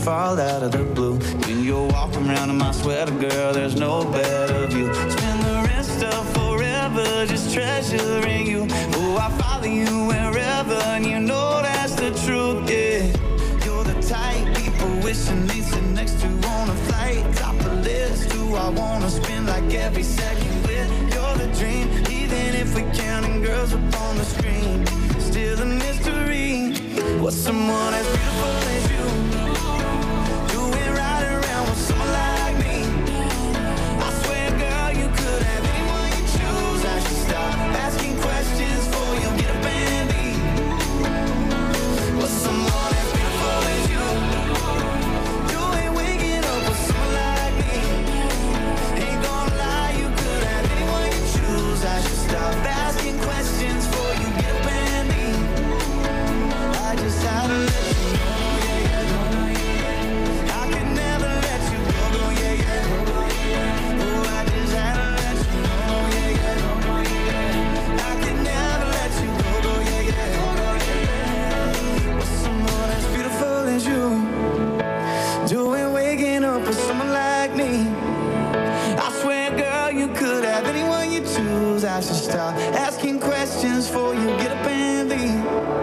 fall out of the blue. When you're walking around in my sweater, girl, there's no better view. Spend the rest of forever just treasuring you. Oh, I follow you wherever, and you know that's the truth, yeah. You're the type people wishing they'd sit next to on a flight. Top the list, who I wanna spend like every second with. You're the dream, even if we're counting girls up on the screen. Still a mystery. What's someone as beautiful as you doing right around with someone like me? I swear, girl, you could have anyone you choose. I should stop asking questions for you, get up and leave. What's someone as beautiful as you? You ain't waking up with someone like me. Ain't gonna lie, you could have anyone you choose. I should stop asking questions for you, get up and leave. I just had to let you know, yeah, yeah. I could never let you go, yeah, yeah. Oh, I just had to let you know, yeah, yeah. I could never let you go, yeah, yeah. With someone as beautiful as you, doing waking up with someone like me. I swear, girl, you could have anyone you choose. I should stop asking questions for you, get up and leave.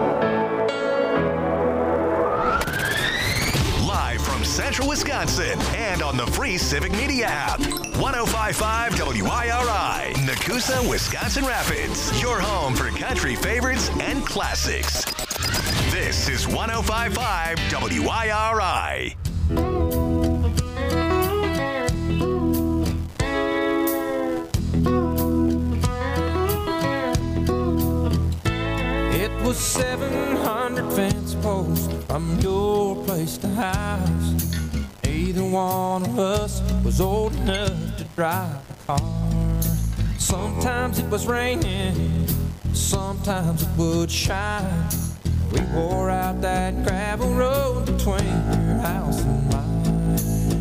Central Wisconsin and on the free Civic Media app. 105.5 WIRI, Nakusa, Wisconsin Rapids. Your home for country favorites and classics. This is 105.5 WIRI. It was 700 fence posts from your place to house. Neither one of us was old enough to drive a car. Sometimes it was raining, sometimes it would shine. We wore out that gravel road between your house and mine.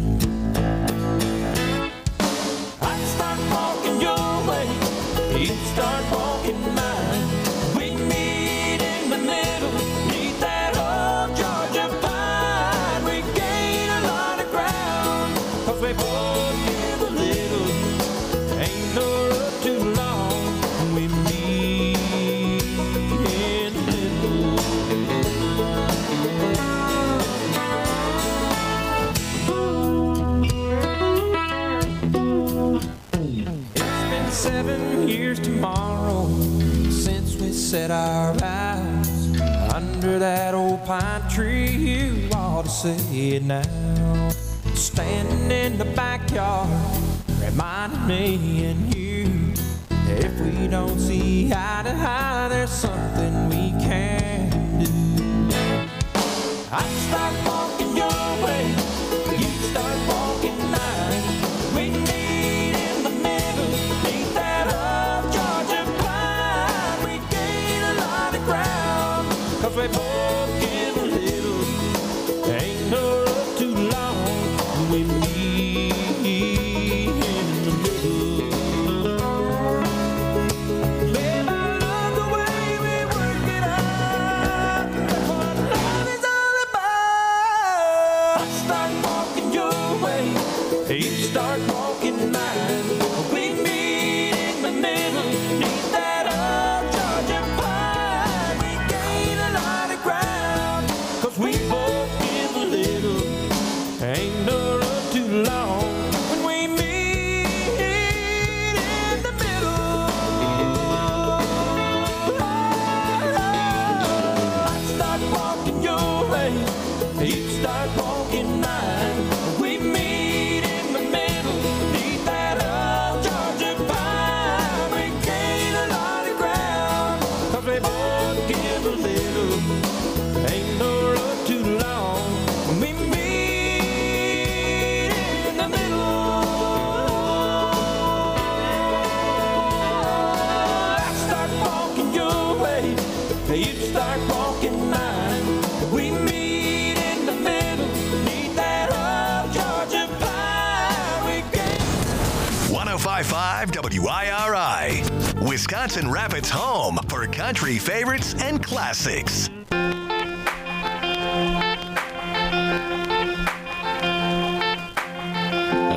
I'd start walking your way, you'd start walking mine. We'd meet in the middle, meet that old Georgia pine. We gain a lot of ground, 'cause we both give a little. Ain't no road too long when we meet in the middle. It's been 7 years tomorrow since we set our eyes under that old pine tree. You ought to see it now, standing in the backyard, reminding me and you, if we don't see eye to eye, there's something we can do. I'd start walking your way, you'd start walking mine. We meet in the middle, meet that old Georgia pine. We gain a lot of ground, 'cause we both give a little. Ain't no road too long when we meet in the middle. Babe, I love the way we work it out. That's what love is all about. I start walking your way, you start walking mine. We meet in the middle, meet that old Georgia pine. We gain a lot of ground, 'cause we both give a little. Ain't no road too long when we meet in the middle. I start walking your way, you start walking mine. We meet in the middle, meet that old Georgia pine. We gain a lot of ground, 'cause we both give a little. Ain't no road too long when we meet in the middle. I start walking your way, you start walking mine. We meet in the middle, meet that old Georgia pine. We gain 105.5 WIRI, Wisconsin Rapids' home for country favorites and classics.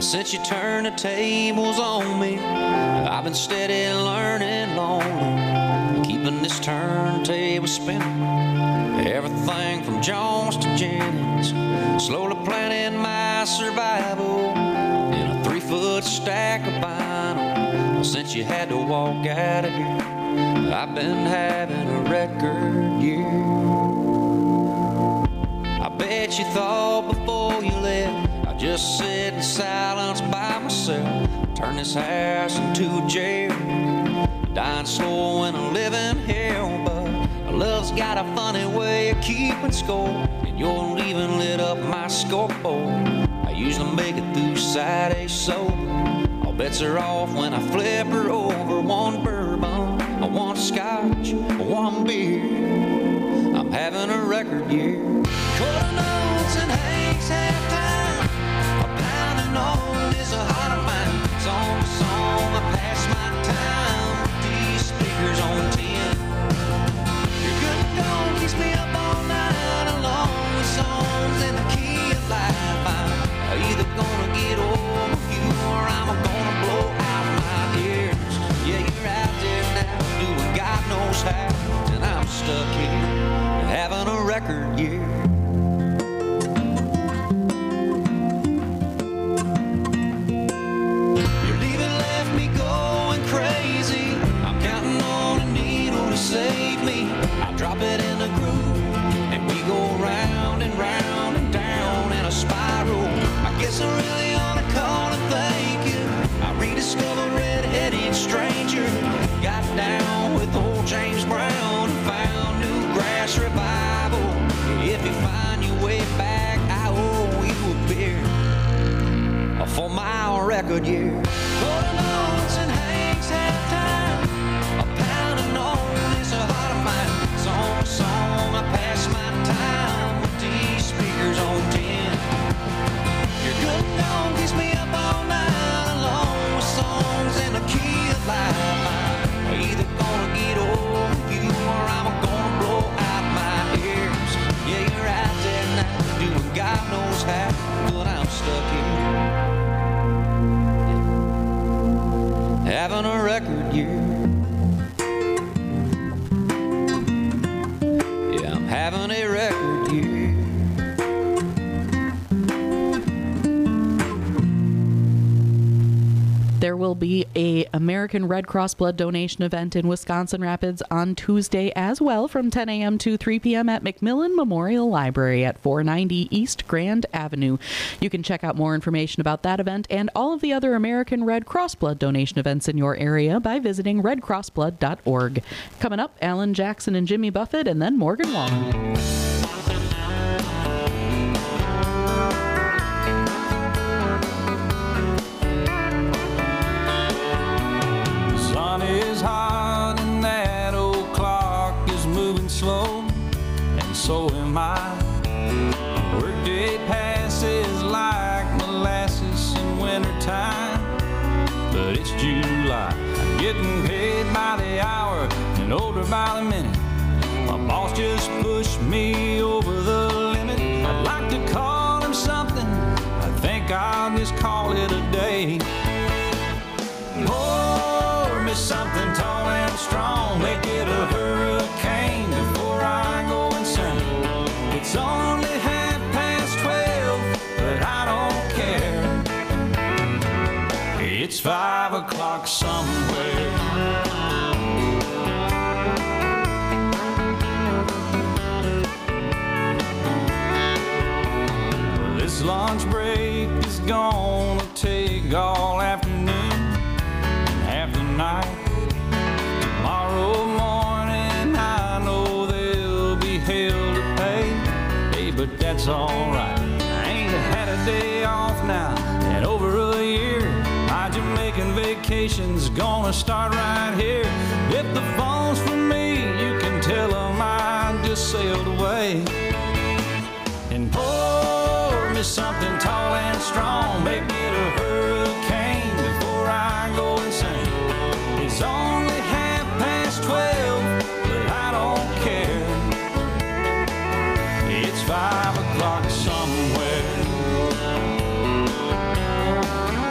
Since you turned the tables on me, I've been steady learning lonely, keeping this turntable spinning. Everything from Jones to Jennings, slowly planning my survival in a 3-foot stack of vinyl. Since you had to walk out of here, I've been having a record year. I bet you thought before you left I'd just sit in silence by myself, turn this house into a jail, dying slow and living hell. But love's got a funny way of keeping score, and your leaving lit up my scoreboard. I usually make it through side A sober. All bets are off when I flip her over. One bourbon, one scotch, one beer. I'm having a record year. Quarter notes and Hank's halftime, a pounding on is a heart of mine. Song to song, I pass my time with these speakers on 10. Your good and gone keeps me up all night, along with songs in the key of life. I'm either gonna get over you or I'm gonna blow out my ears. Yeah, you're out there now doing God knows how, and I'm stuck here having a record year. Your leaving left me going crazy. I'm counting on a needle to save me. I drop it in a groove and we go round and round and down in a spiral. I guess I really ought to call and thank you. I rediscovered Red-Headed Stranger, got down with old James Brown and found Newgrass Revival. If you find your way back, I owe you a beer for my record year. Quarter notes and Hank's halftime, a pounding on is a heart of mine. Song to song, I pass my time with these speakers on 10. Your good and gone keeps me up all night, along with songs in the key of life. I'm either gonna get over you or I'm gonna blow out my ears. Yeah, you're out there now doing God knows how, but I'm stuck here having a record year. Yeah, I'm having a record year. There will be a American Red Cross blood donation event in Wisconsin Rapids on Tuesday as well, from 10 a.m. to 3 p.m. at McMillan Memorial Library at 490 East Grand Avenue. You can check out more information about that event and all of the other American Red Cross blood donation events in your area by visiting redcrossblood.org. Coming up, Alan Jackson and Jimmy Buffett, and then Morgan Wallen. Is hot and that old clock is moving slow, and so am I. Workday passes like molasses in wintertime, but it's July. I'm getting paid by the hour and older by the minute. My boss just pushed me over the limit. I'd like to call him something, I think I'll just call it a day. Pour me something tall and strong, make it a hurricane before I go insane. It's only 12:30, but I don't care. It's 5 o'clock somewhere. This lunch break is gonna take all afternoon and half the night. Tomorrow morning I know there'll be hell to pay. Hey, but that's alright. I ain't had a day off now in over a year. My Jamaican vacation's gonna start right here. If the phone's for me, you can tell them I just sailed away. And pour me something tall and strong, make it a hurricane before I go insane. It's only 12:30, but I don't care. It's 5 o'clock somewhere.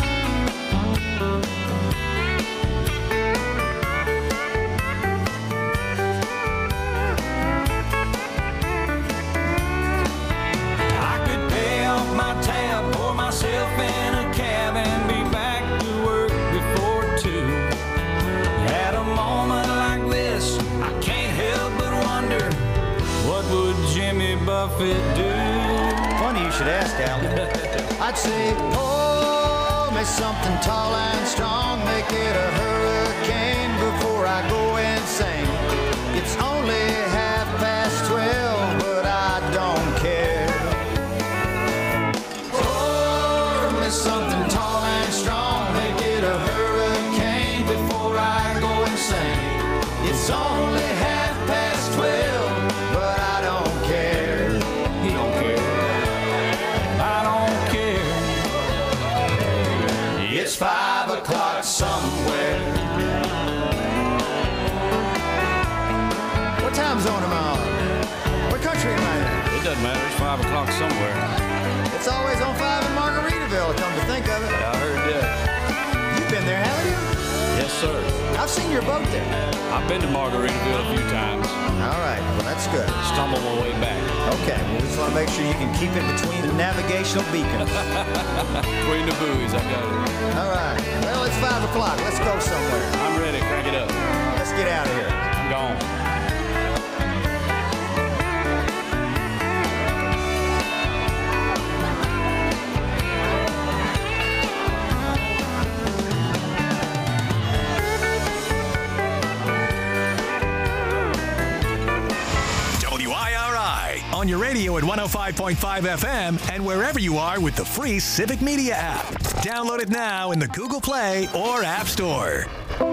fit do? Funny you should ask, Alan. I'd say, pour me something tall and strong, make it a hurricane before I go insane. It's only 12:30, but I don't care. Pour me something tall and strong, make it a hurricane before I go insane. It's only 12:30, but I don't care. He don't care. I don't care. It's 5 o'clock somewhere. What time zone am I on? What country am I in? It doesn't matter. It's 5 o'clock somewhere. It's always on 5 in Margaritaville, come to think of it. I heard that. You've been there, haven't you? Yes, sir. I've seen your boat there. I've been to Margaritaville a few times. All right, well, that's good. Stumbled my way back. Okay, well, we just want to make sure you can keep it between the navigational beacons. Between the buoys, I got it. All right, well, it's 5 o'clock. Let's go somewhere. I'm ready. Crank it up. Let's get out of here. I'm gone. On your radio at 105.5 FM and wherever you are with the free Civic Media app. Download it now in the Google Play or App Store.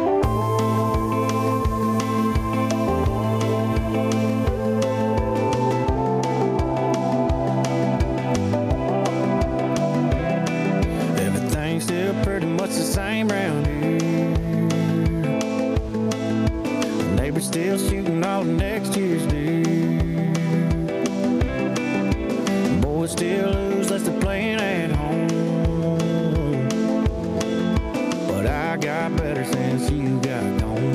Everything's still pretty much the same round here. The neighbor's still shooting all the next year's deer. Boys still lose less than playing at home. But I got better since you got gone.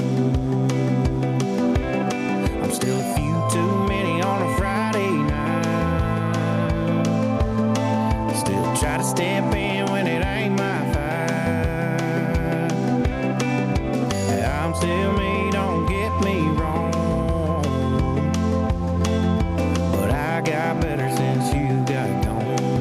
I'm still a few too many on a Friday night. Still try to step in when it ain't my fight. I'm still me, don't get me wrong. But I got better since you got gone.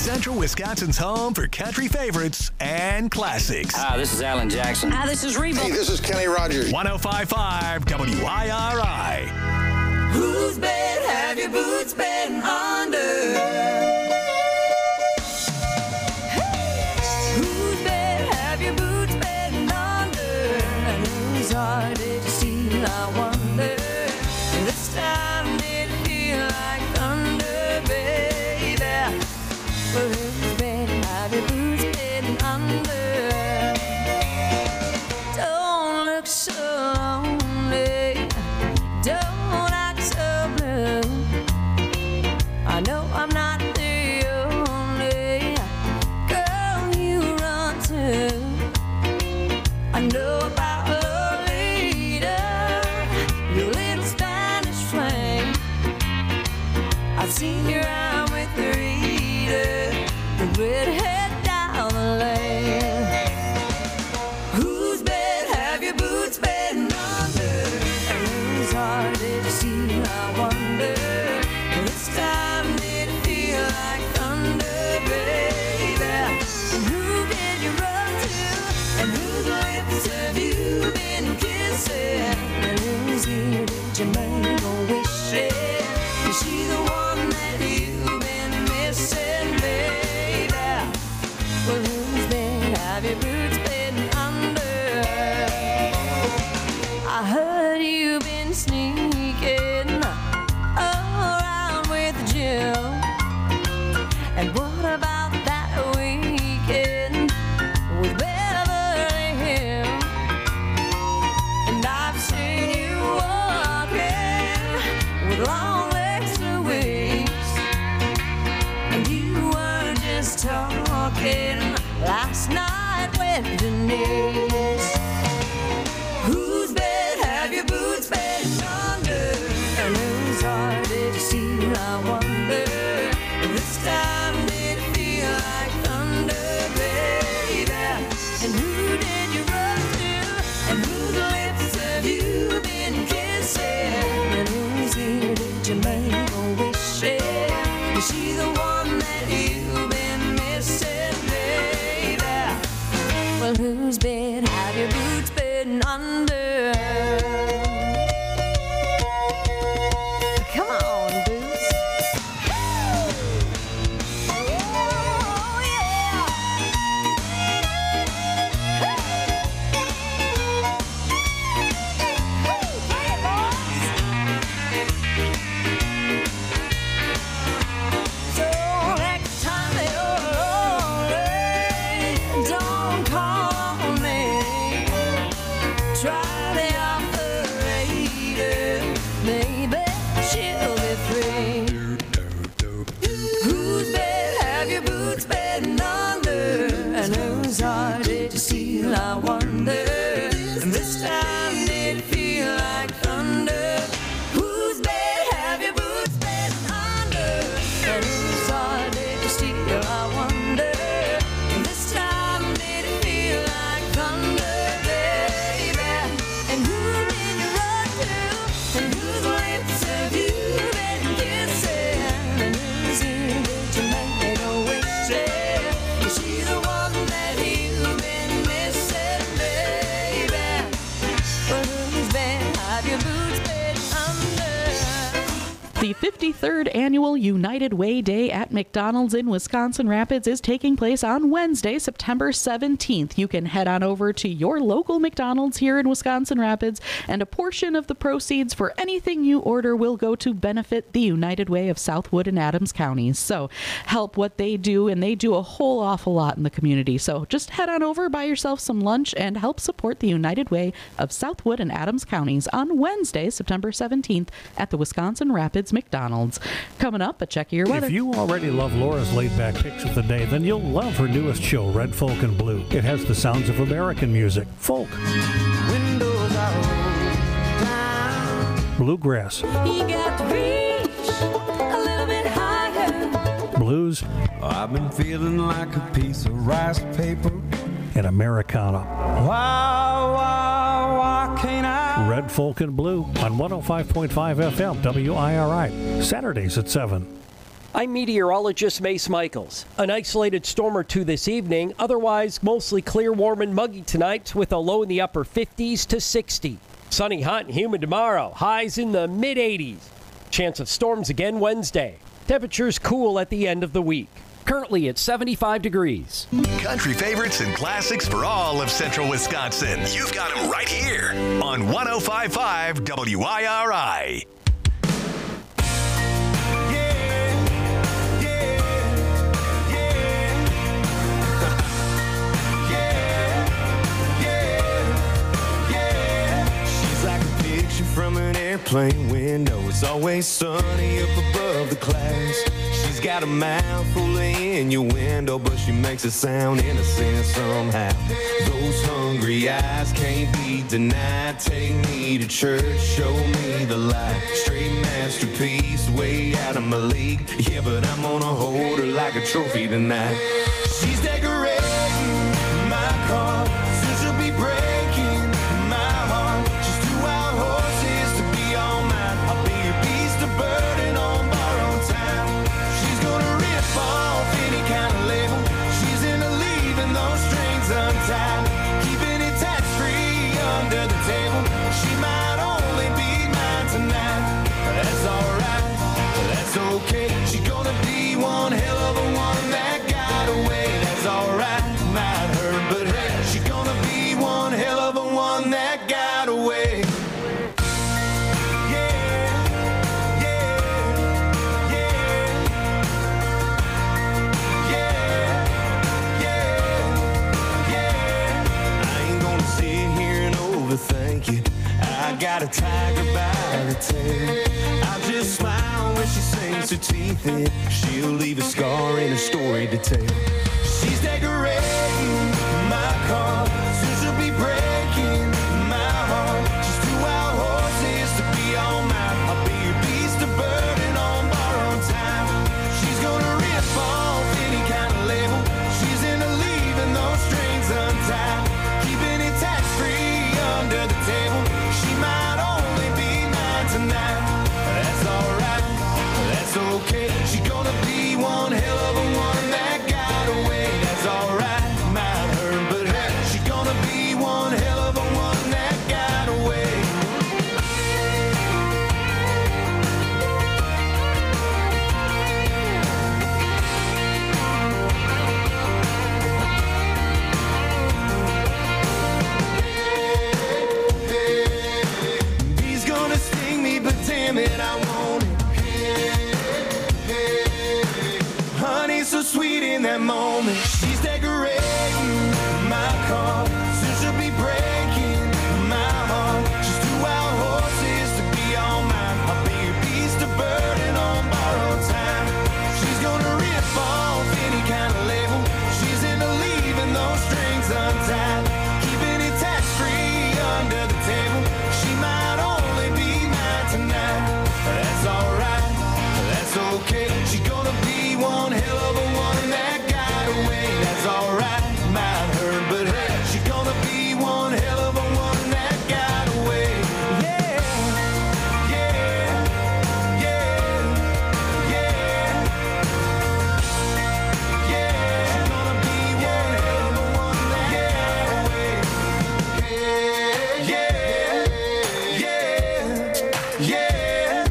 Central Wisconsin's home for country favorites and classics. Hi, this is Alan Jackson. Hi, this is Reba. Hey, this is Kenny Rogers. 105.5 WIRI. Whose bed have your boots been under? Whose bed have your boots been under? And whose heart did you steal, I wonder? This time did it feel like thunder, baby? Well, whose bed have your boots been under? Don't look so lonely. Don't act so blue. I know I'm not the only girl you run to. I know about Lolita, your little Spanish flame. I've seen you out with Rita, the redhead down the lane. Whose bed have your boots been under? And whose heart did you steal, I wonder? This time did it feel like thunder, baby? And who did you run to? And whose lips have you been kissing? And whose ear did you make a wish in? Is she the one that you've been missing, baby? Well, whose bed have your boots been under? I heard you've been sneaking around with Jill. And what about that weekend with Beverly Hills? And I've seen you walking with long legs Louise. And you were just talking last night with Denise. Whose bed have your boots been under? And whose heart did you steal, I wonder? This time did it feel like thunder, baby? And who did you run to? And whose lips have you been kissing? And whose ear did you make a wish in? Is she the one that you've been missing, baby? Well, whose bed have your boots been under? Come on, boots. Oh, yeah. Hey, boys. So next time you're lonely, don't call me. Try the operator, maybe she'll be free. Whose bed have your boots been under? And whose heart did you steal, I wonder? And this time did it feel like thunder? Whose bed have your boots been under? And whose heart did you steal, I wonder? And this time did it feel like thunder, baby? And who did you run to? And whose lips have you been kissing? And whose ear did you make a wish in? Is she the one that you've been missing, baby? Well, whose bed have your boots been under? The 53rd Annual United Way Day at McDonald's in Wisconsin Rapids is taking place on Wednesday, September 17th. You can head on over to your local McDonald's here in Wisconsin Rapids, and a portion of the proceeds for anything you order will go to benefit the United Way of Southwood and Adams counties. So help what they do, and they do a whole awful lot in the community. So just head on over, buy yourself some lunch, and help support the United Way of Southwood and Adams counties on Wednesday, September 17th at the Wisconsin Rapids McDonald's. Coming up, a check of your weather. If you already love Laura's laid-back picks of the day, then you'll love her newest show, Red Folk and Blue. It has the sounds of American music, folk, Windows are rolled down. bluegrass, You got to reach a little bit higher. blues, I've been feeling like a piece of rice paper. and Americana. Why can't I? Red Folk and Blue on 105.5 FM WIRI. Saturdays at 7. I'm meteorologist Mace Michaels. An isolated storm or two this evening, otherwise mostly clear, warm, and muggy tonight with a low in the upper 50s to 60. Sunny, hot, and humid tomorrow, highs in the mid-80s. Chance of storms again Wednesday. Temperatures cool at the end of the week. Currently at 75 degrees. Country favorites and classics for all of central Wisconsin. You've got them right here on 105.5 WIRI. From an airplane window, it's always sunny up above the clouds. She's got a mouth full of innuendo, but she makes it sound innocent somehow. Those hungry eyes can't be denied. Take me to church, show me the light. Straight masterpiece, way out of my league. Yeah, but I'm gonna hold her like a trophy tonight. She's decorating my car, soon she'll be breaking my heart. She's too wild horses to be all mine. I'll be your beast of burden on borrowed time. She's gonna rip off any kind of label. She's into leaving those strings untied, keeping it tax-free under the table. She might only be mine tonight. That's alright, that's okay. She's gonna be one hell of a one that got away. That's alright, might hurt, but hey, she's gonna be one hell of a one that got away. Thank you. I got a tiger by the tail. I'll just smile when she sinks her teeth in. She'll leave a scar in her story to tell. She's decorating my car, soon she'll be breaking my heart. She's too wild horses to be all mine. I'll be your beast of burden on borrowed time. She's gonna rip off any kind of label. She's into leaving those strings untied, keeping it tax-free under the table. She might only be mine tonight. That's alright, that's okay. She's gonna be one hell of a one that got away. That's alright, might hurt, but hey, she's gonna be one hell of a one that got away. Damn it, I want it. Honey, so sweet in that moment. She's decorating my car, soon she'll be breaking my heart. She's too wild horses to be all mine. I'll be your beast of burden on borrowed time. She's gonna rip off any kind of label. She's into leaving those strings untied, keeping it tax-free under the table. She might only be mine tonight. That's alright, that's okay. She's gonna be one hell of a one that got away. That's alright, might hurt, but hey, she's gonna be one hell of a one that got away. Yeah, yeah, yeah, yeah, yeah. She's gonna be one hell of a one that got away. Yeah, yeah, yeah, yeah.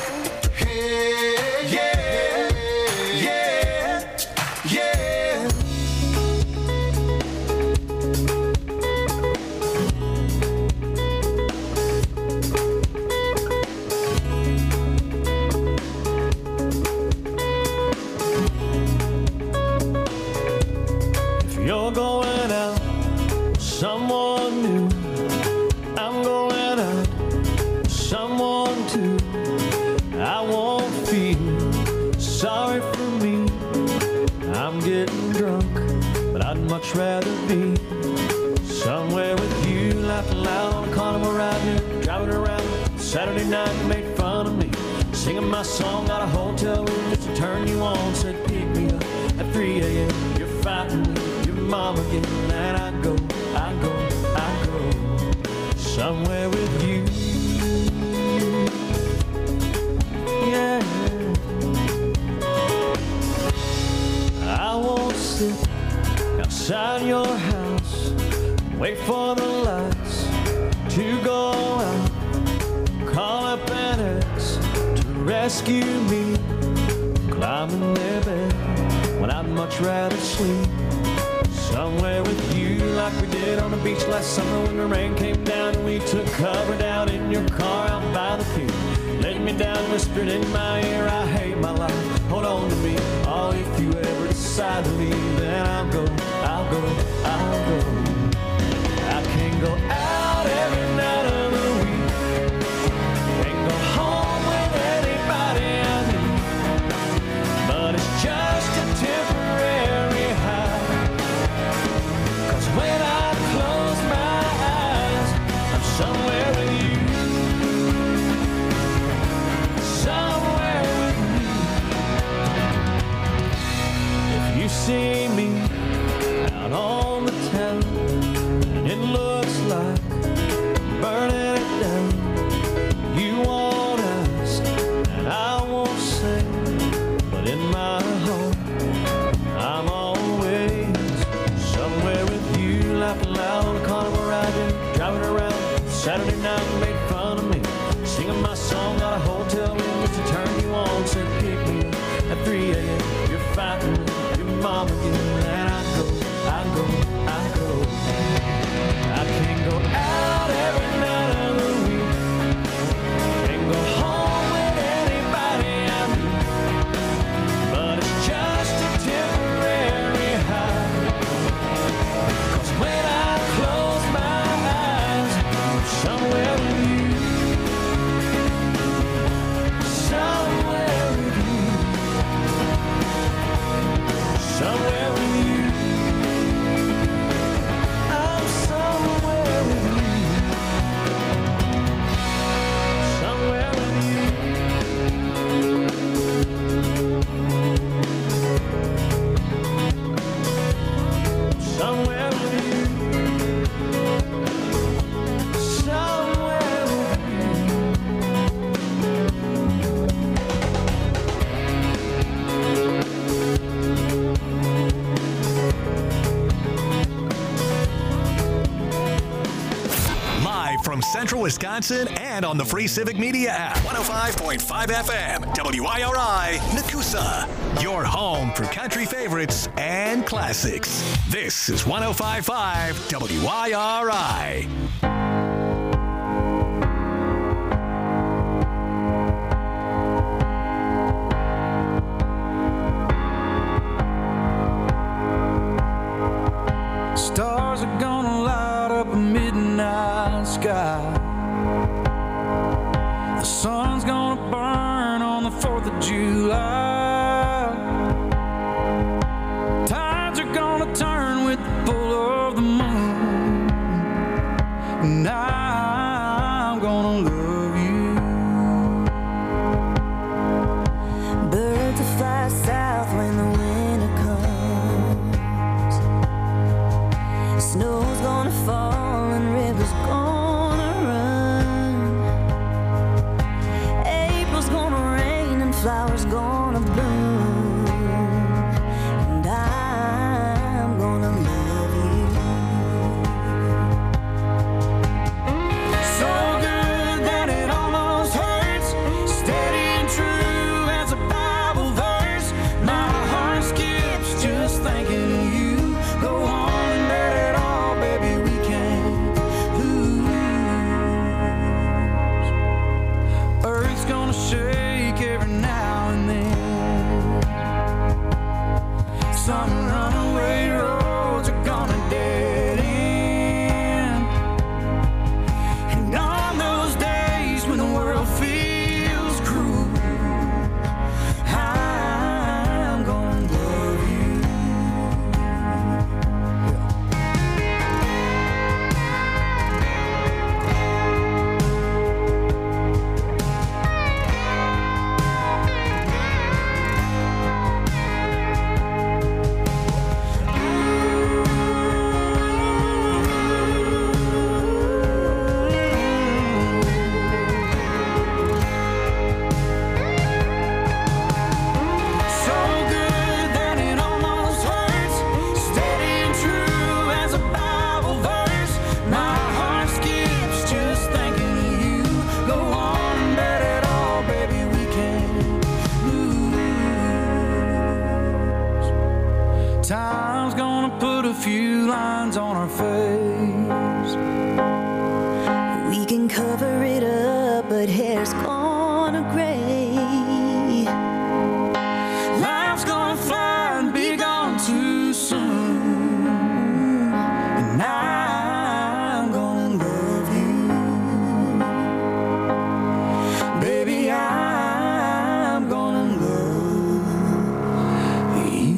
If you're going out with someone new, I'm going out with someone too. I won't feel sorry for me. I'm getting drunk, but I'd much rather be somewhere with you, laughing loud on a carnival ride here, driving around Saturday night. You made fun of me, singing my song out of hotel room just to turn you on. Said pick me up at 3 a.m. You're fighting with your mom again, and I go somewhere with you. Yeah. sit outside your house, wait for the lights to go out, call up an ex to rescue me, climbing their bed when I'd much rather sleep somewhere with you, like we did on the beach last summer when the rain came down and we took cover down in your car out by the pier. Laid me down, whispered in my ear, I hate my life, hold on to me. Oh, if you ever decide to leave, then I'll go, I'll go, I'll go. I can go out every night of the week and go home with anybody I need, but it's just a temporary high, 'cause when I close my eyes, I'm somewhere with you. See me out on the town, and it looks like burning it down. You won't ask, and I won't say, but in my heart, I'm always somewhere with you, laughing loud on the carnival ride, driving around Saturday night, you made fun of me, singing my song, got a hotel room just to turn you on, said pick me up at 3 a.m. You're fighting with mom again, and I go, I go, I go. I can go out every night of the week and go home with anybody I meet, but it's just a temporary high, 'cause when I close my eyes, I'm somewhere with you, somewhere with you, somewhere with you. I'm somewhere with you. Somewhere with you. Somewhere with you. Somewhere with From Central Wisconsin and on the free Civic Media app. 105.5 FM, WIRI, Nakusa. Your home for country favorites and classics. This is 105.5 WIRI. Stars are gonna light up a midnight sky. The sun's gonna burn on the 4th of July. Tides are gonna turn with the pull of the moon, and I'm gonna love you. Birds will fly south when the winter comes. Snow's gonna fall and rivers gonna run. April's gonna rain and flowers gonna bloom, and I'm gonna love you. So good that it almost hurts, steady and true as a Bible verse. My heart skips just thinking of you. Go on and let it all, baby, we can't lose. Earth's gonna shake every now and then. Some runaway roads are gonna dead end. And on those days when the world feels cruel, I'm gonna love you. Time's gonna put a few lines on our face. We can cover it up, but hair's gonna gray. Life's gonna fly and be gone too soon. And I'm gonna love you. Baby, I'm gonna love you.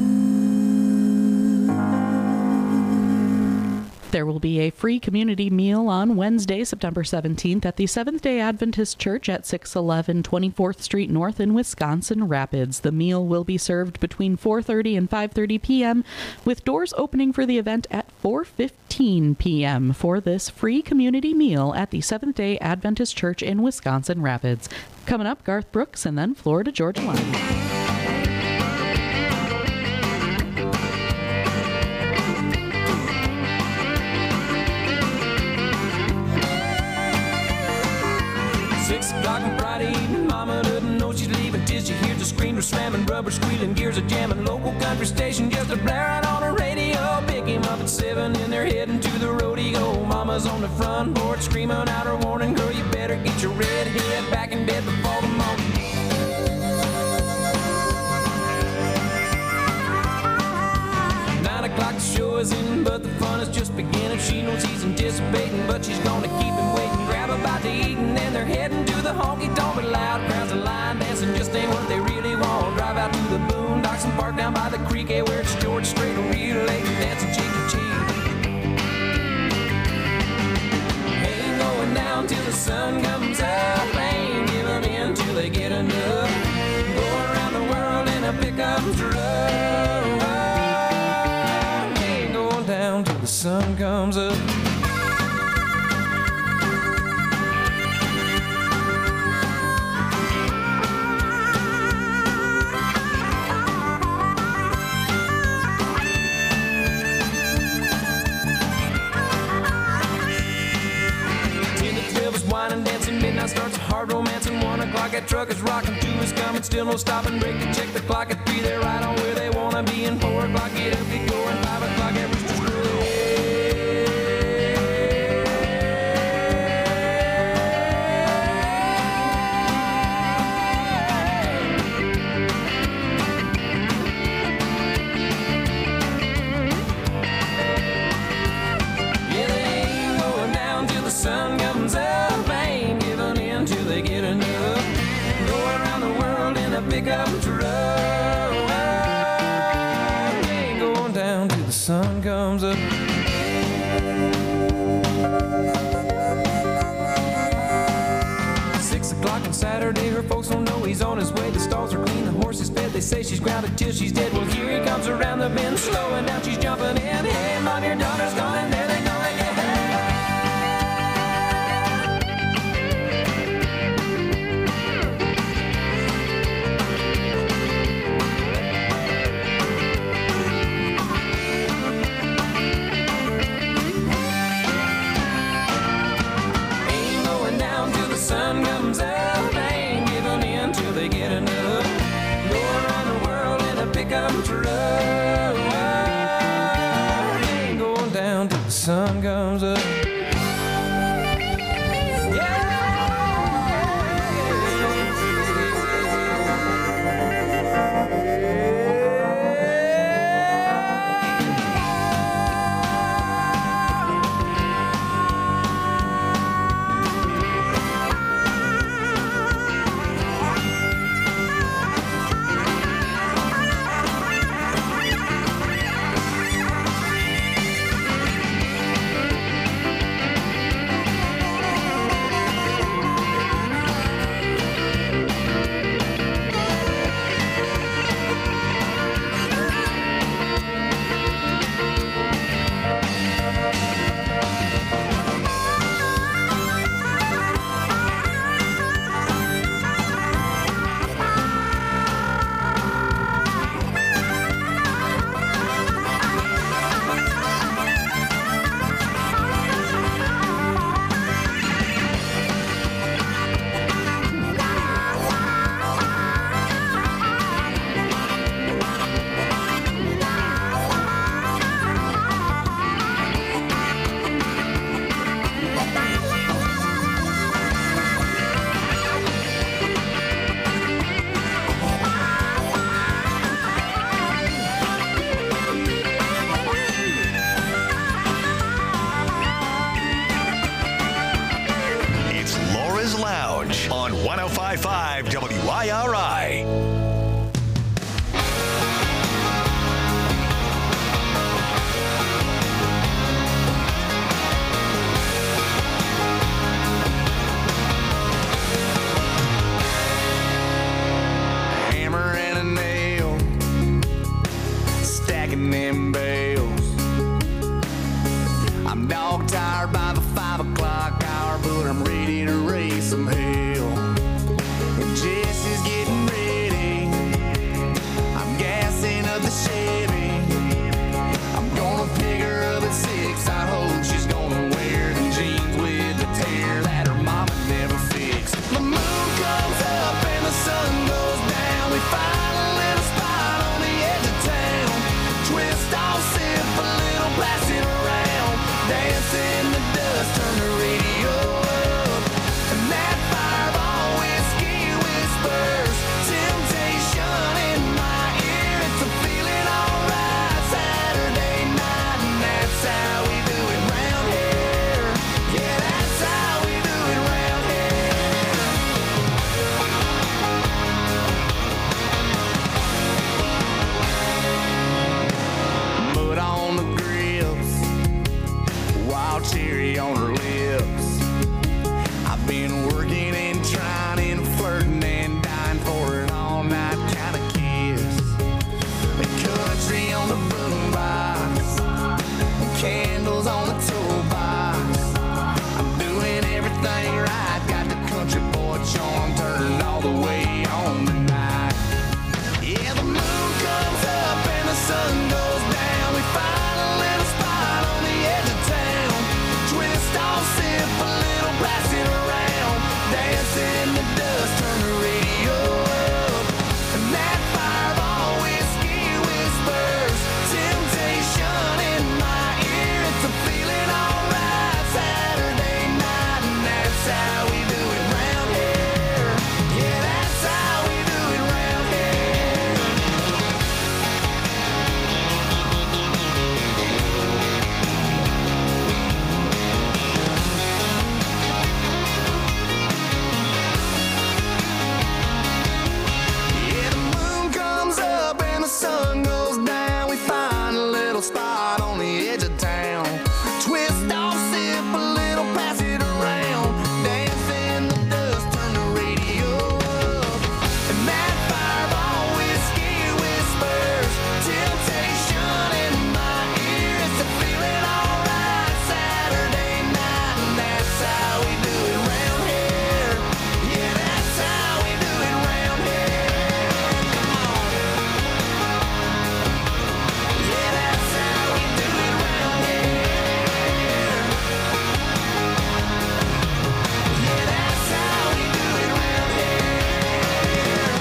There will be a free community meal on Wednesday, September 17th at the Seventh-day Adventist Church at 611 24th Street North in Wisconsin Rapids. The meal will be served between 4:30 and 5:30 p.m., with doors opening for the event at 4:15 p.m. for this free community meal at the Seventh-day Adventist Church in Wisconsin Rapids. Coming up, Garth Brooks and then Florida Georgia Line. 6 o'clock on Friday evening, Mama doesn't know she's leaving till she hears the screamer slamming, rubber squealing, gears are jamming. Local country station just a blaring on the radio. Pick him up at 7 and they're heading to the rodeo. Mama's on the front porch screaming out her warning, girl, you better get your red head back in bed before the morning. O'clock, the show is in, but the fun is just beginning. She knows he's anticipating, but she's gonna keep him waiting. Grab a bite to eat, and then they're heading to the honky-tonk. But loud crowds and line dancing just ain't what they really want. Drive out to the boondocks and park down by the creek, hey, where it's George Strait, real late and dancing cheek to cheek. Ain't going down till the sun comes up. Ain't giving in till they get enough. Going around the world in a pickup truck. Down till the sun comes up. Wine dancing, midnight starts a hard romance, and 1 o'clock that truck is rocking, 2 is coming, still no stopping, break to check the clock at 3, they're right on where they wanna be, and 4 o'clock get up, get going, 5 o'clock that rooster's crowing. Yeah, they ain't going down till the sun comes up. Get enough. Go around the world in a pickup truck. Ain't going down till the sun comes up. 6 o'clock on Saturday, her folks don't know he's on his way. The stalls are clean, the horse is fed. They say she's grounded till she's dead. Well, here he comes around the bend, slowing down, she's jumping in. Hey, Mom, your daughter's gone, and there they go again. Sun comes up, ain't giving in till they get enough. Go around the world in a pickup truck. Ain't going down till the sun comes up. jacking them bells. I'm dog tired by the 5 o'clock hour, but I'm ready to raise some hell. And Jesse's getting ready. I'm gassing up the Chevy. I'm gonna pick her up at 6. I hope she's gonna wear the jeans with the tear that her mama never fixed. The moon comes up and the sun goes down. We find a little spot on the edge of town. Twist off, sip a little, blast it around. Dance in the dust, turn the radio up. And that fireball whiskey whispers temptation in my ear. It's a feeling alright Saturday night, and that's how we do it round here. Yeah, that's how we do it round here. Mud on the grips, wild cherry on her lips. I've been working and trying and flirting and dying for an all-night kind of kiss. The country on the boombox, candles on the toolbox. I'm doing everything right, got the country boy charm turned all the way on tonight. Yeah, the moon comes up and the sun goes down. We find a little spot on the edge of town. Twist off, sip a little, blast it around. Dance in the dust, turn the radio up. And that fireball whiskey whispers temptation in my ear. It's a feeling alright Saturday night, and that's how we do it round here. Yeah, that's how we do it round here. Yeah, the moon comes up and the sun goes down. We find a little spot on the edge of town. Twist off, sip a little, pass it around. Dance in the dust, turn the radio up. And that fireball whiskey whispers temptation in my ear. It's a feeling alright Saturday night, and that's how we do it round here. Yeah, that's how we do it round here. Come on. Yeah, that's how we do it round here. Yeah, that's how we do it round here.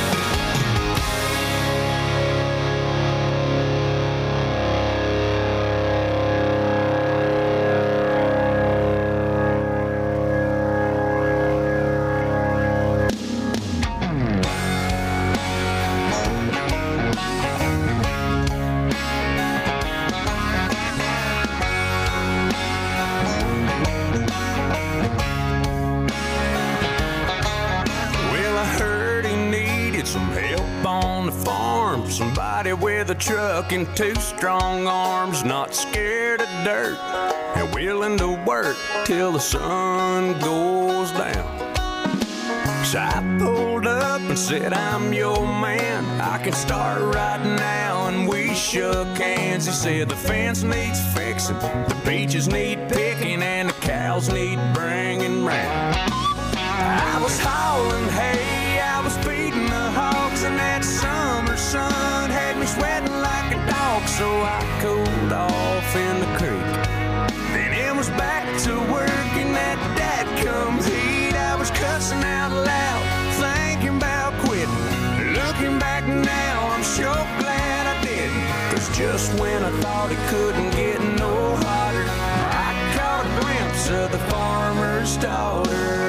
Well, I heard he needed some help on the farm. Somebody with a truck and 2 strong arms, not scared of dirt and willing to work till the sun goes down. So I pulled up and said, I'm your man. I can start right now, and we shook hands. He said the fence needs fixing, the beaches need picking, and the cows need bringing round. I was hauling hay, I was feeding the hogs, and that summer sun had me sweating like a dog. So I cooled off in the creek. Then it was back to work in that dadgum heat. I was cussing out loud, thinking about quitting. Looking back now, I'm sure glad I didn't. 'Cause just when I thought it couldn't get no hotter, I caught a glimpse of the farmer's daughter.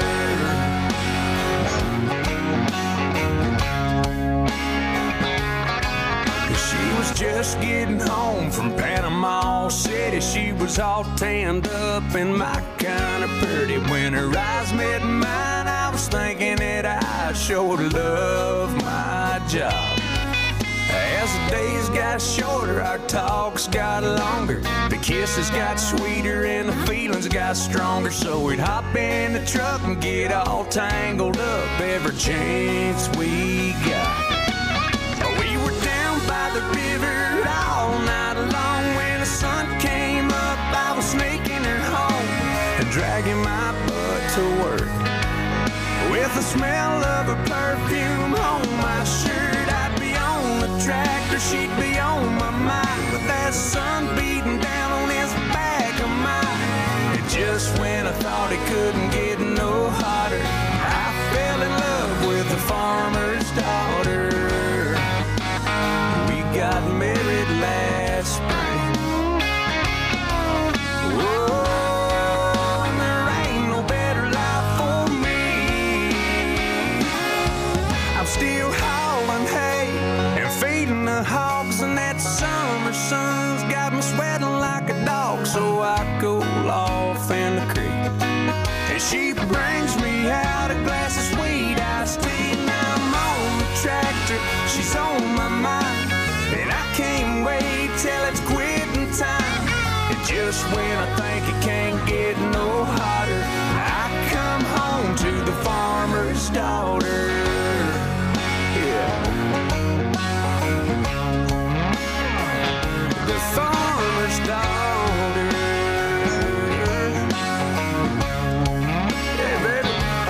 She was just getting home from Panama City. She was all tanned up and my kind of pretty. When her eyes met mine, I was thinking that I sure love my job. As the days got shorter, our talks got longer. The kisses got sweeter and the feelings got stronger. So we'd hop in the truck and get all tangled up every chance we got. We were down by the river all smell of her perfume on my shirt. I'd be on the tractor, she'd be on my mind, with that sun beating down on his back of mine. And just when I thought it couldn't get no hotter, I fell in love with the farmer's daughter. We got married last spring. Oh, and there ain't no better life for me. I'm still hauling hay and feeding the hogs, and that summer sun's got me sweating like a dog. So I go off in the creek, and she brings me out a glass of sweet iced tea. Now I'm on the tractor, she's on my mind, and I can't wait till it's quitting time. And just when I think it can't get no hotter, I come home to the farmer's daughter. Yeah. The farmer's daughter. Yeah, baby.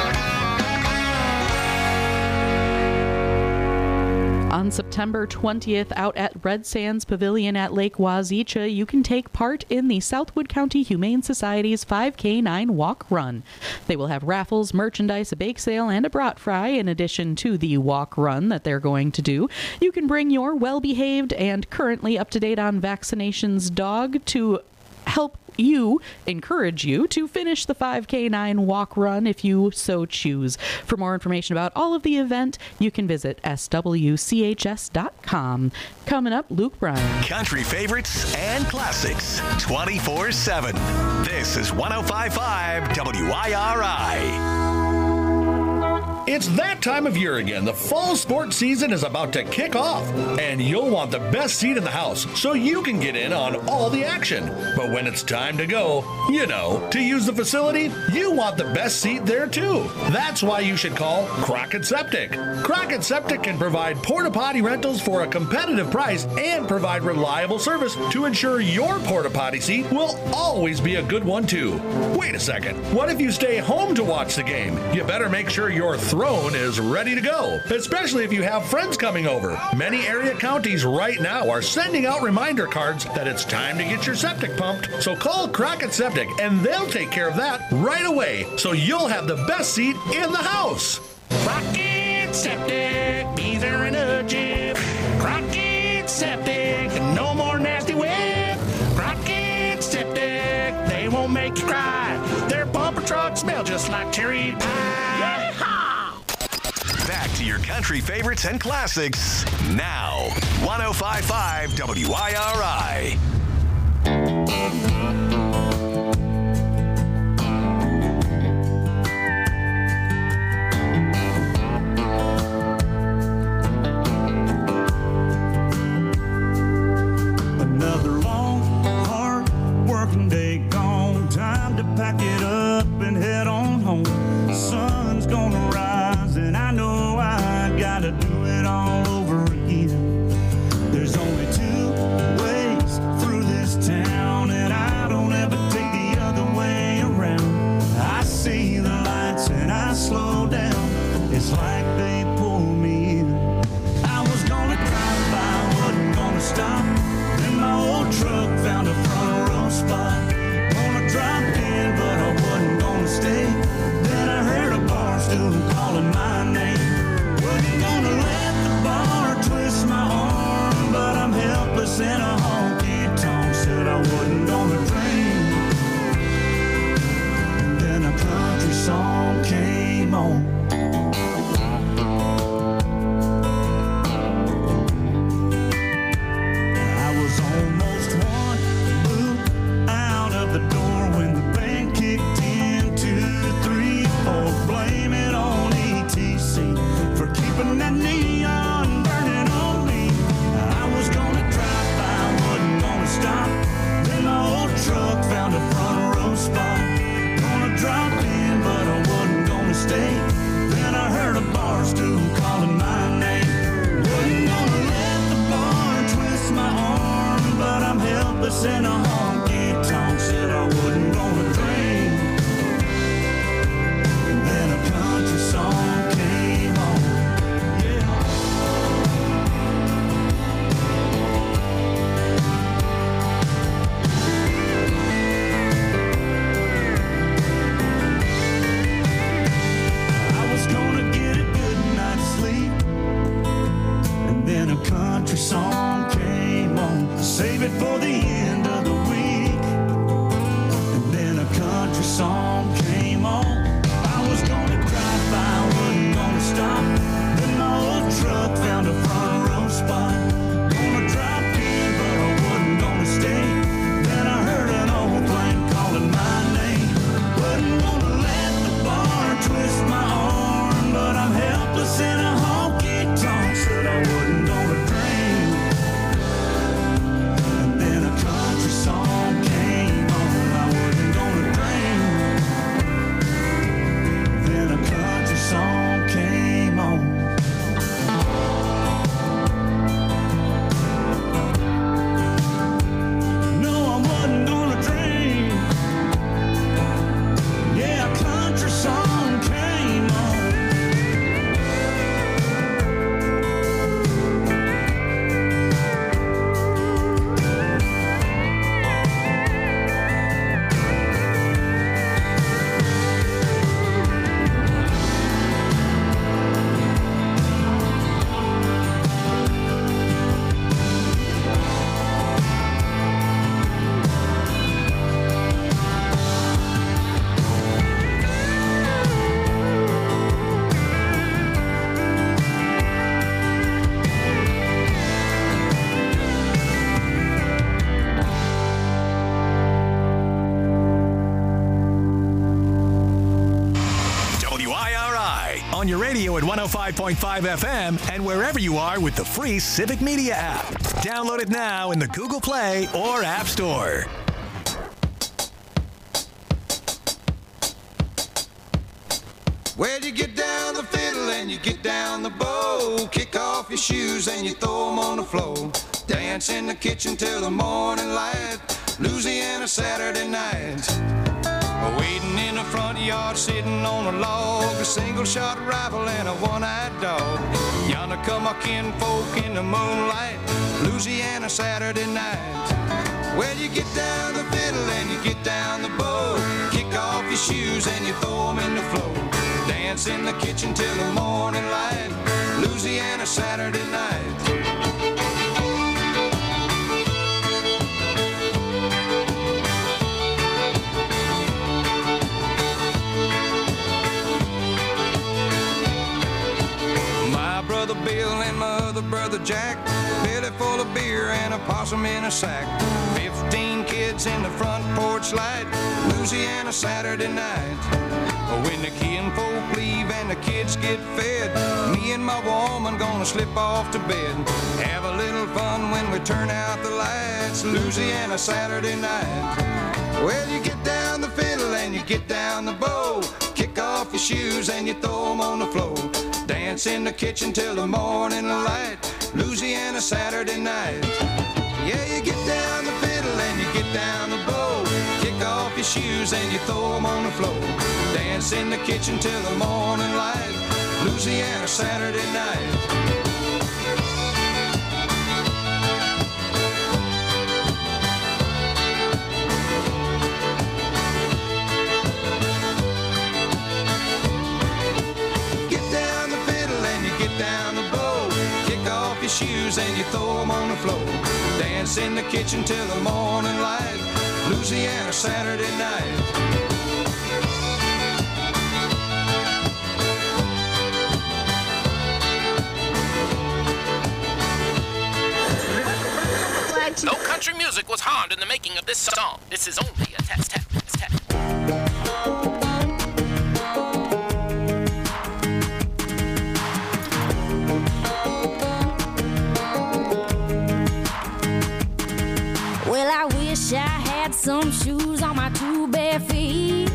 On September 20th, out at Red Sands Pavilion at Lake Wazeecha, you can take part in the Southwood County Humane Society's 5K9 Walk Run. They will have raffles, merchandise, a bake sale, and a brat fry in addition to the walk run that they're going to do. You can bring your well-behaved and currently up-to-date on vaccinations dog to help encourage you to finish the 5K9 walk run if you so choose. For more information about all of the event, you can visit swchs.com. Coming up, Luke Bryan. Country favorites and classics 24/7. This is 105.5 WIRI. It's that time of year again. The fall sports season is about to kick off, and you'll want the best seat in the house so you can get in on all the action. But when it's time to go, to use the facility, you want the best seat there too. That's why you should call Crockett Septic. Crockett Septic can provide porta potty rentals for a competitive price and provide reliable service to ensure your porta potty seat will always be a good one too. Wait a second. What if you stay home to watch the game? You better make sure your throne is ready to go, especially if you have friends coming over. Many area counties right now are sending out reminder cards that it's time to get your septic pumped. So call Crockett Septic and they'll take care of that right away, so you'll have the best seat in the house. Crockett Septic, beans are in a jib. Crockett Septic, no more nasty whip. Crockett Septic, they won't make you cry. Their bumper trucks smell just like cherry pie. Back to your country favorites and classics now. 105.5 WIRI. Another long, hard working day gone. Time to pack it up and head on home. Sun's gonna rise and I know I gotta do it all over again. There's only two ways through this town, and I don't ever take the other way around. I see the lights and I slow down. It's like they pull me in. I was gonna drive by, wasn't gonna stop. Then my old truck found a front row spot. Gonna drop in, but I wasn't gonna stay. Then I heard a bar stool calling my name. Wasn't gonna let the bar twist my arm, but I'm helpless in a honky tonk. Said I wasn't gonna drink. And then a country song came on. I was almost one move out of the door when the band kicked in. 2, 3, 4, blame it on ETC for keeping that neon burning on me. I was gonna drive by, wasn't gonna stop. Then my old truck found a front row spot. Gonna drop in, but I wasn't gonna stay. Then I heard a bar stool calling my name. Wasn't gonna let the bar twist my arm, but I'm helpless in a honky tonk. Said I wasn't gonna drink. And then a country song came for the end of the week. And then a country song came on. I was gonna drive by, wasn't gonna stop. Then my old truck found a front row spot. Gonna drop in, but I wasn't gonna stay. Then I heard an old plane calling my name. Wasn't gonna let the bar twist my arm, but I'm helpless in a honky tonk. Said I wasn't gonna dream. And then a country song came on. I wasn't gonna dream. Then a country song came on. No, I wasn't gonna dream. Yeah, a country song came on. WIRI on your radio at 105.5 FM and wherever you are with the free Civic Media app. Download it now in the Google Play or App Store. Well, you get down the fiddle and you get down the bow. Kick off your shoes and you throw them on the floor. Dance in the kitchen till the morning light. Louisiana Saturday night. Waiting in the front yard, sitting on a log. A single-shot rifle and a one-eyed dog. Yonder come our kinfolk in the moonlight. Louisiana Saturday night. Well, you get down the fiddle and you get down the bow. Kick off your shoes and you throw them in the floor. Dance in the kitchen till the morning light. Louisiana Saturday night. Brother Bill and my other brother Jack, belly full of beer and a possum in a sack. 15 kids in the front porch light, Louisiana Saturday night. When the kinfolk leave and the kids get fed, me and my woman gonna slip off to bed. Have a little fun when we turn out the lights, Louisiana Saturday night. Well, you get down the fiddle and you get down the bow. Kick off your shoes and you throw them on the floor. Dance in the kitchen till the morning light, Louisiana Saturday night. Yeah, you get down the fiddle and you get down the bow. Kick off your shoes and you throw them on the floor. Dance in the kitchen till the morning light, Louisiana Saturday night. Shoes and you throw them on the floor. Dance in the kitchen till the morning light, Louisiana Saturday night. No country music was harmed in the making of this song. This is only a test. Well, I wish I had some shoes on my two bare feet.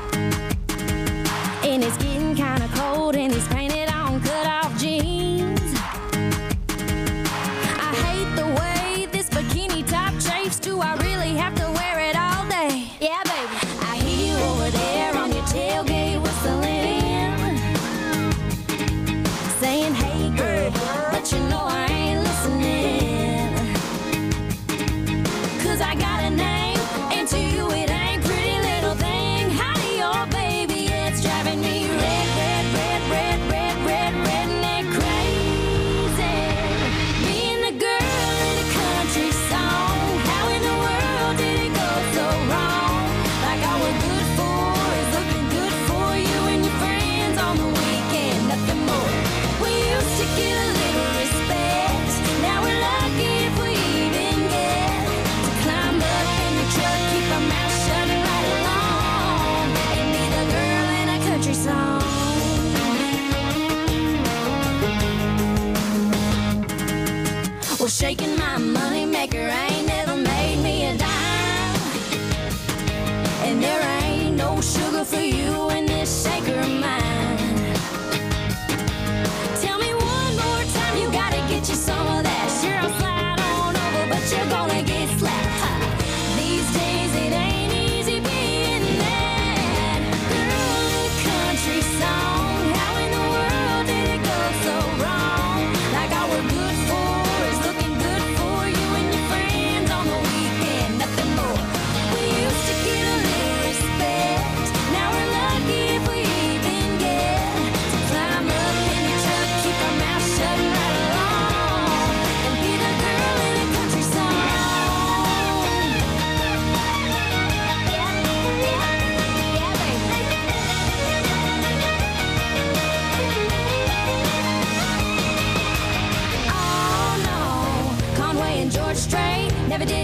And it's getting kind of cold in these painted on cut-off jeans. I hate the way this bikini top chafes. Do I really have to wear it all day? Yeah, baby. I hear you over there on your tailgate whistling, saying, hey, girl, but you know I ain't listening. 'Cause I got a name, and to you it ain't pretty little thing. Howdy, oh baby, it's driving me redneck crazy. Being the girl in a country song, how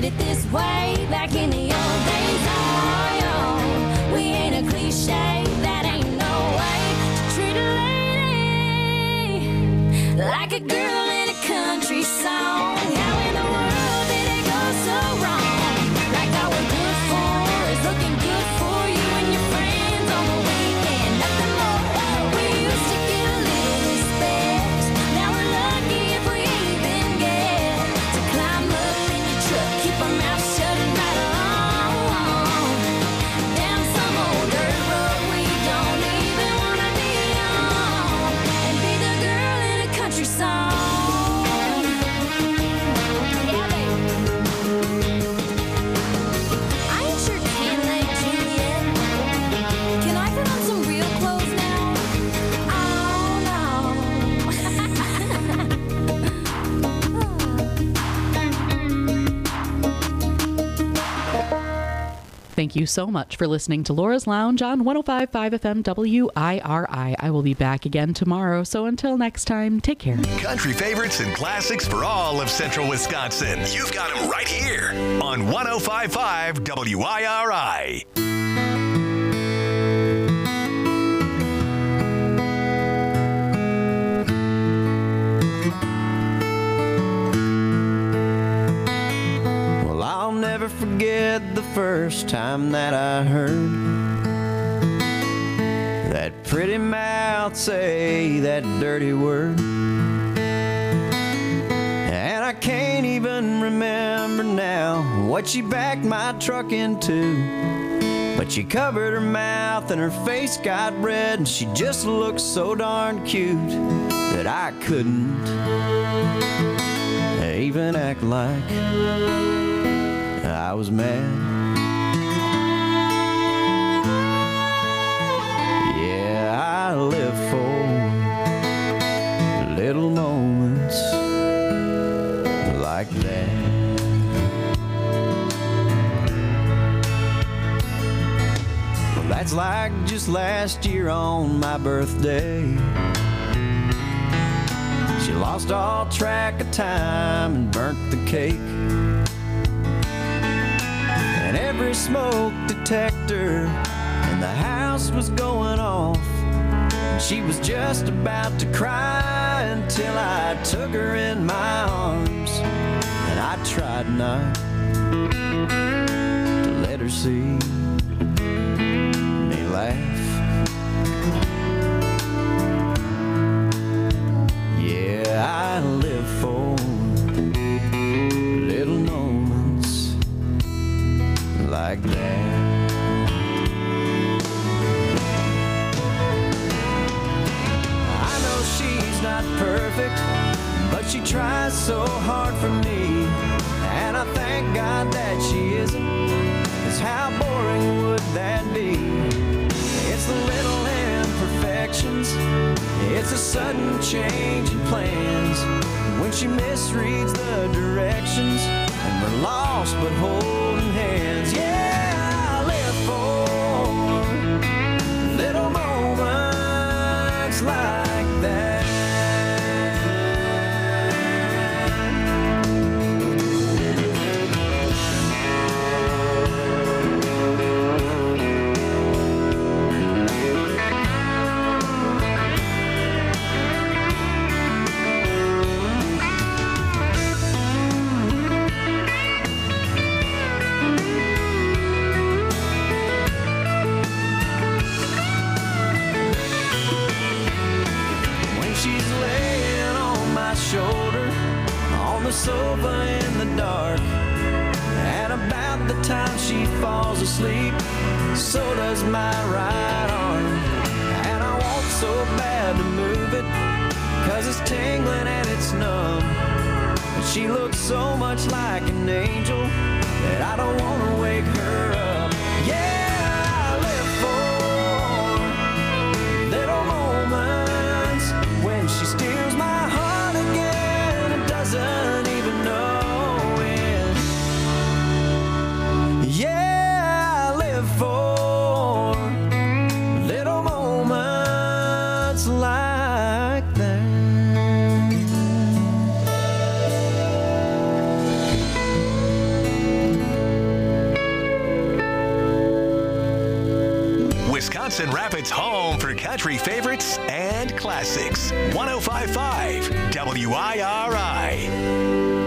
said it this way back in the old days. Oh, we ain't a cliche. That ain't no way to treat a lady like a girl in a country song. How in the world did it go so wrong? Like all we're good for is looking good for you and your friends on the weekend. Nothing more. We used to get a little respect. Now we're lucky if we even get to climb up in your truck, keep our mouths shut and ride along down some old dirt road we don't even wanna be on, and be the girl in a country song. Yeah, baby. I ain't sure can they do yet. Can I put on some real clothes now? Oh no. Thank you so much for listening to Laura's Lounge on 105.5 FM WIRI. I will be back again tomorrow, so until next time, take care. Country favorites and classics for all of Central Wisconsin. You've got them right here on 105.5 WIRI. Well, I'll never forget the first time that I heard that pretty mouth say that dirty word. And I can't even remember now what she backed my truck into, but she covered her mouth and her face got red, and she just looked so darn cute that I couldn't even act like I was mad. Yeah, I live for little moments like that. Well, that's like just last year on my birthday. She lost all track of time and burnt the cake. And every smoke detector in the house was going off. And she was just about to cry until I took her in my arms. And I tried not to let her see me laugh. Yeah, I live for little moments like that. I know she's not perfect, but she tries so hard for me, and I thank God that she isn't, 'cause how boring would that be? It's the little imperfections, it's a sudden change in plans, when she misreads the directions and we're lost but holding hands. Yeah, I live for little moments like that. Shoulder on the sofa in the dark, and about the time she falls asleep, so does my right arm. And I want so bad to move it, 'cause it's tingling and it's numb, but she looks so much like an angel that I don't want to wake her up. Yeah, I live for little moments when she steals my heart again and doesn't even know it. Yeah, I live for little moments like that. Wisconsin Rapids' home for country favorites and classics. 105.5 WIRI.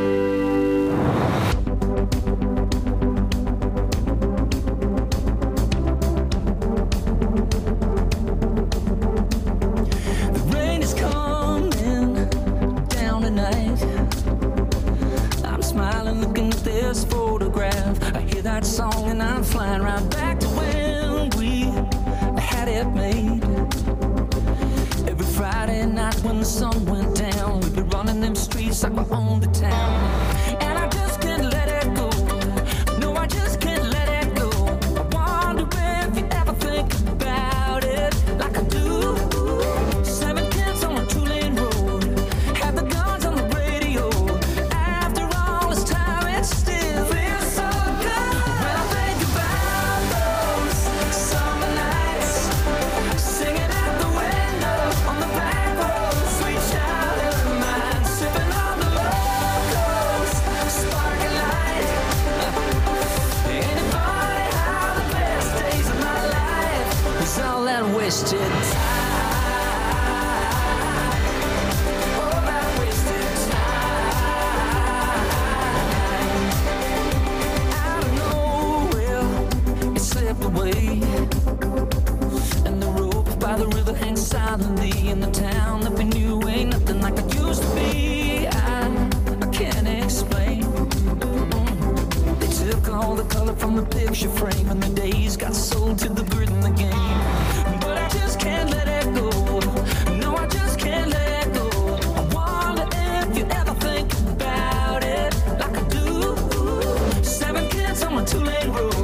Photograph. I hear that song and I'm flying right back to when we had it made. Every Friday night when the sun went down, we'd be running them streets like we owned the town. And I just can't let it go. No, I just can't let it go. I wonder if you ever think about it like I do. 7 kids on a 2-lane road, had the guns on the radio. After all this time, it's still feels so good when I think about those summer nights, singing out the window on the back road, sweet childhood of mine, sipping on the locals, sparking light. Anybody how the best days of my life was all that wasted time. All that wasted time. It slipped away, and the rope by the river hangs silently in the town that we knew ain't nothing like it used to be. I can't explain. They took all the color from the picture frame, and the days got sold to the grid in the game. But I just can't let it go. No, I just can't let it go. I wonder if you ever think about it like I do. 7 kids on a 2-lane road.